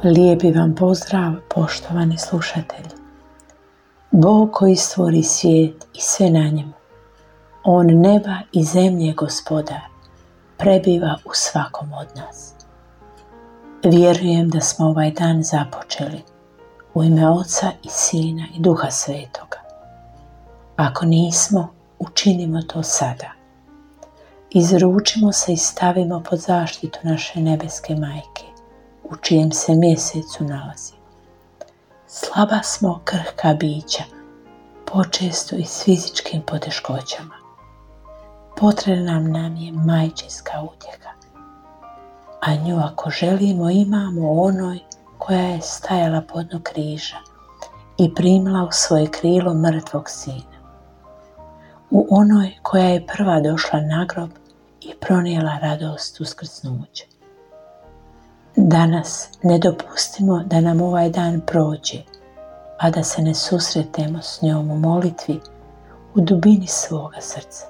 Lijepi vam pozdrav, poštovani slušatelji. Bog koji stvori svijet i sve na njemu, On neba i zemlje gospodar, prebiva u svakom od nas. Vjerujem da smo ovaj dan započeli u ime Oca i Sina i Duha Svetoga. Ako nismo, učinimo to sada. Izručimo se i stavimo pod zaštitu naše nebeske Majke, u čijem se mjesecu nalazimo. Slaba smo, krhka bića, počesto i s fizičkim poteškoćama. Potrebna nam je majčinska utjeha, a nju ako želimo imamo u onoj koja je stajala pod dnu križa i primila u svoje krilo mrtvog sina. U onoj koja je prva došla na grob i pronijela radost uskrsnuća. Danas ne dopustimo da nam ovaj dan prođe, a da se ne susretemo s njom u molitvi u dubini svoga srca.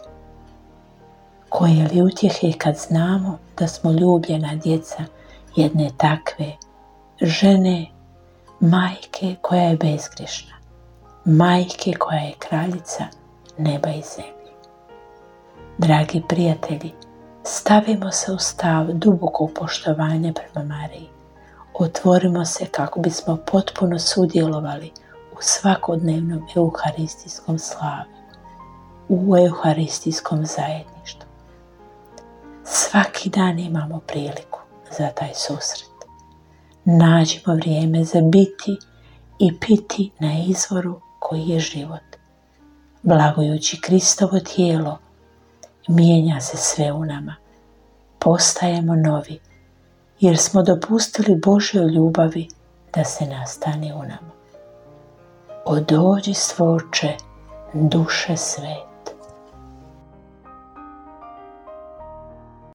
Koje li utjehe kad znamo da smo ljubljena djeca jedne takve žene, majke koja je bezgrešna, majke koja je kraljica neba i zemlje. Dragi prijatelji, stavimo se u stav dubokog poštovanja prema Mariji. Otvorimo se kako bismo potpuno sudjelovali u svakodnevnom euharistijskom slavlju, u euharistijskom zajedništvu. Svaki dan imamo priliku za taj susret. Nađimo vrijeme za biti i piti na izvoru koji je život. Blagojući Kristovo tijelo, mijenja se sve u nama. Postajemo novi, jer smo dopustili Božjoj ljubavi da se nastane u nama. O dođi stvorče duše sve.